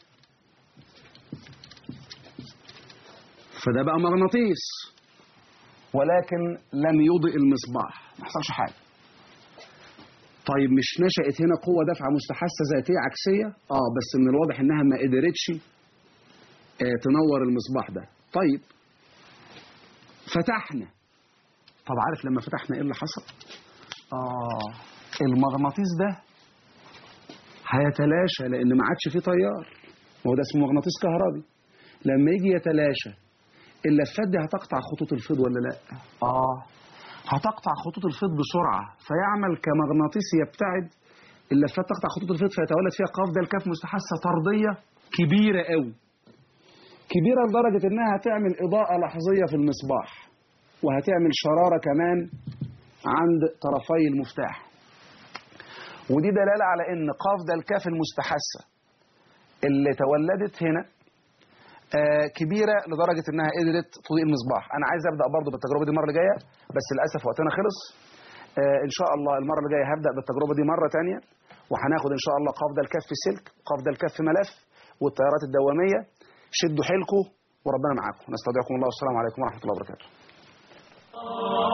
فده بقى مغناطيس، ولكن لم يضئ المصباح، ما حصلش حاجه. طيب مش نشأت هنا قوة دفعة مستحثة ذاتية عكسية؟ بس من الواضح انها ما قدرتش تنور المصباح ده. طيب فتحنا. طب عارف لما فتحنا ايه اللي حصل؟ المغناطيس ده هيتلاشى لان ما عادش فيه تيار، وهو ده اسمه مغناطيس كهربي. لما يجي يتلاشى اللفات دي هتقطع خطوط الفيض ولا لا؟ هتقطع خطوط الفيض بسرعه، فيعمل كمغناطيس يبتعد. اللفات تقطع خطوط الفيض فيتولد فيها قاف دال كاف مستحثه طرديه كبيره قوي، كبيره لدرجه انها هتعمل اضاءه لحظيه في المصباح، وهتعمل شراره كمان عند طرفي المفتاح. ودي دلاله على ان قاف دال كاف المستحثه اللي تولدت هنا كبيره لدرجه انها قدرت تضيء المصباح. انا عايز ابدا برضو بالتجربه دي المره اللي جايه، بس للاسف وقتنا خلص. ان شاء الله المره اللي جايه هبدا بالتجربه دي مره ثانيه، وهناخد ان شاء الله قاف دال كاف في سلك، قاف دال كاف في ملف، والتيارات الدواميه. شدوا حيلكم وربنا معاكم. نستودعكم الله والسلام عليكم ورحمه الله وبركاته.